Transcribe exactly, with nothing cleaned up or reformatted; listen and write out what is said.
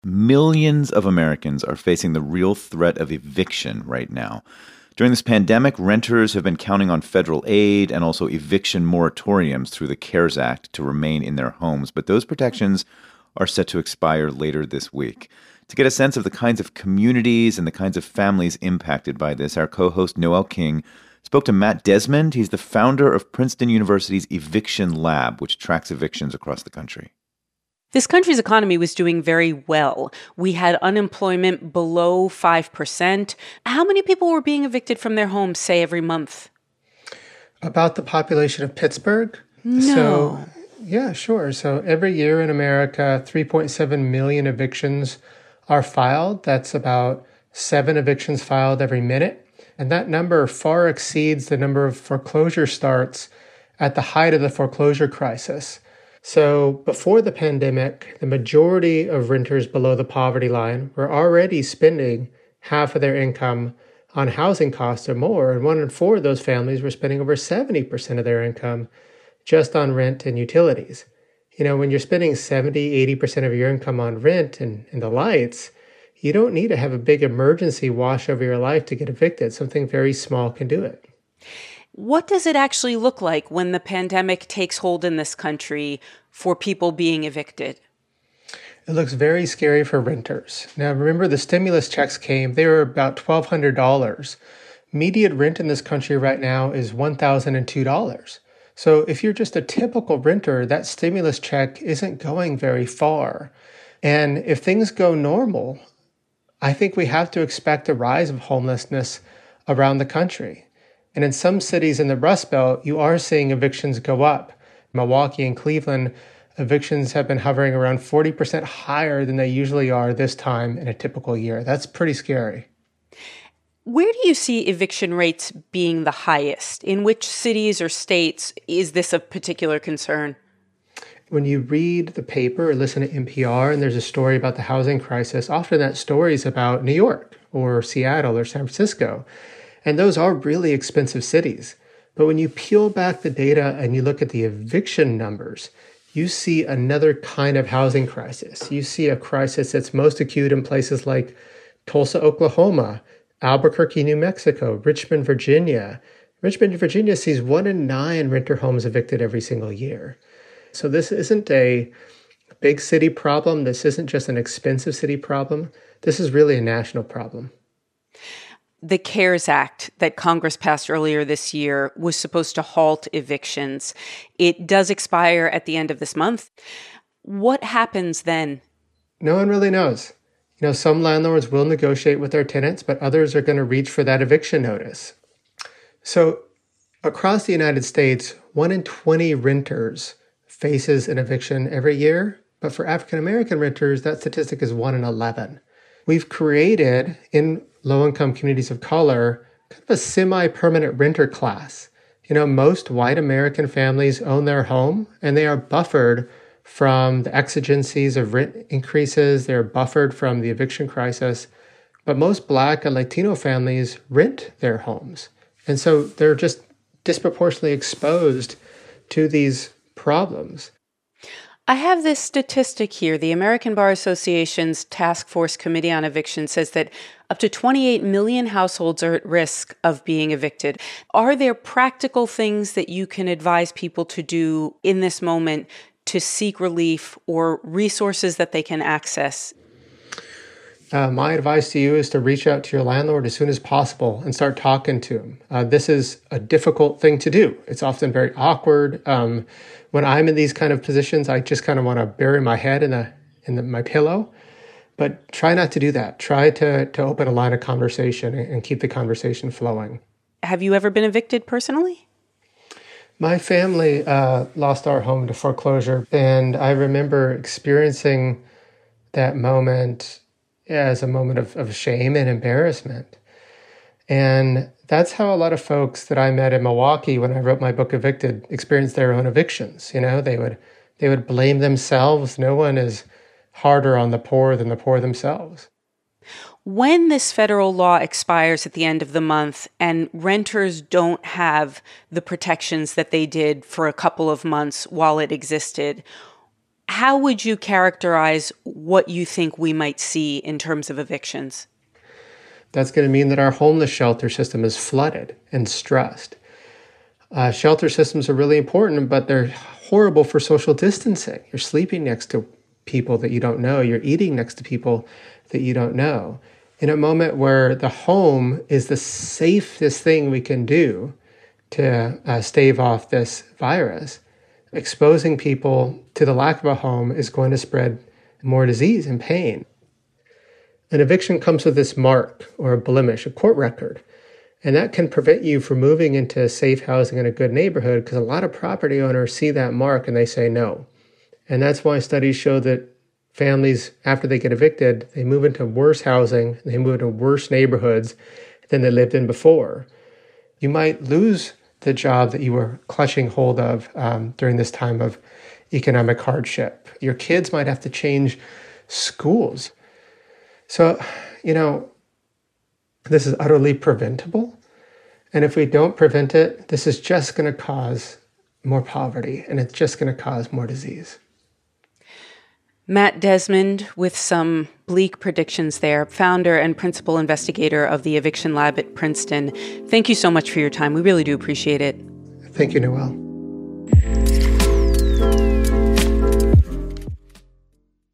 Millions of Americans are facing the real threat of eviction right now. During this pandemic, renters have been counting on federal aid and also eviction moratoriums through the CARES Act to remain in their homes, but those protections are set to expire later this week. To get a sense of the kinds of communities and the kinds of families impacted by this, our co-host Noel King spoke to Matt Desmond. He's the founder of Princeton University's Eviction Lab, which tracks evictions across the country. This country's economy was doing very well. We had unemployment below five percent. How many people were being evicted from their homes, say, every month? About the population of Pittsburgh? No. So, yeah, sure. So every year in America, three point seven million evictions are filed. That's about seven evictions filed every minute. And that number far exceeds the number of foreclosure starts at the height of the foreclosure crisis. So before the pandemic, the majority of renters below the poverty line were already spending half of their income on housing costs or more. And one in four of those families were spending over seventy percent of their income just on rent and utilities. You know, when you're spending seventy, eighty percent of your income on rent and, and the lights, you don't need to have a big emergency wash over your life to get evicted. Something very small can do it. What does it actually look like when the pandemic takes hold in this country for people being evicted? It looks very scary for renters. Now, remember, the stimulus checks came. They were about twelve hundred dollars. Median rent in this country right now is one thousand two dollars. So if you're just a typical renter, that stimulus check isn't going very far. And if things go normal, I think we have to expect a rise of homelessness around the country. And in some cities in the Rust Belt, you are seeing evictions go up. Milwaukee and Cleveland, evictions have been hovering around forty percent higher than they usually are this time in a typical year. That's pretty scary. Where do you see eviction rates being the highest? In which cities or states is this of particular concern? When you read the paper or listen to N P R and there's a story about the housing crisis, often that story is about New York or Seattle or San Francisco. And those are really expensive cities. But when you peel back the data and you look at the eviction numbers, you see another kind of housing crisis. You see a crisis that's most acute in places like Tulsa, Oklahoma, Albuquerque, New Mexico, Richmond, Virginia. Richmond, Virginia sees one in nine renter homes evicted every single year. So this isn't a big city problem. This isn't just an expensive city problem. This is really a national problem. The CARES Act that Congress passed earlier this year was supposed to halt evictions. It does expire at the end of this month. What happens then? No one really knows. You know, some landlords will negotiate with their tenants, but others are going to reach for that eviction notice. So across the United States, one in twenty renters faces an eviction every year. But for African American renters, that statistic is one in eleven. We've created in low-income communities of color kind of a semi-permanent renter class. You know, most white American families own their home and they are buffered from the exigencies of rent increases. They're buffered from the eviction crisis. But most Black and Latino families rent their homes. And so they're just disproportionately exposed to these problems. I have this statistic here. The American Bar Association's Task Force Committee on Eviction says that up to twenty-eight million households are at risk of being evicted. Are there practical things that you can advise people to do in this moment to seek relief or resources that they can access? Uh, my advice to you is to reach out to your landlord as soon as possible and start talking to him. Uh, this is a difficult thing to do. It's often very awkward. Um, when I'm in these kind of positions, I just kind of want to bury my head in, a, in the, my pillow. But try not to do that. Try to, to open a line of conversation and keep the conversation flowing. Have you ever been evicted personally? My family uh, lost our home to foreclosure, and I remember experiencing that moment as a moment of, of shame and embarrassment. And that's how a lot of folks that I met in Milwaukee when I wrote my book Evicted experienced their own evictions. You know, they would they would blame themselves. No one is harder on the poor than the poor themselves. When this federal law expires at the end of the month and renters don't have the protections that they did for a couple of months while it existed, How would you characterize what you think we might see in terms of evictions? That's going to mean that our homeless shelter system is flooded and stressed. Uh, shelter systems are really important, but they're horrible for social distancing. You're sleeping next to people that you don't know. You're eating next to people that you don't know. In a moment where the home is the safest thing we can do to uh, stave off this virus, exposing people to the lack of a home is going to spread more disease and pain. An eviction comes with this mark or a blemish, a court record, and that can prevent you from moving into safe housing in a good neighborhood because a lot of property owners see that mark and they say no. And that's why studies show that families, after they get evicted, they move into worse housing, they move into worse neighborhoods than they lived in before. You might lose the job that you were clutching hold of um, during this time of economic hardship. Your kids might have to change schools. So, you know, this is utterly preventable. And if we don't prevent it, this is just going to cause more poverty, and it's just going to cause more disease. Matt Desmond, with some bleak predictions there, founder and principal investigator of the Eviction Lab at Princeton. Thank you so much for your time. We really do appreciate it. Thank you, Noelle.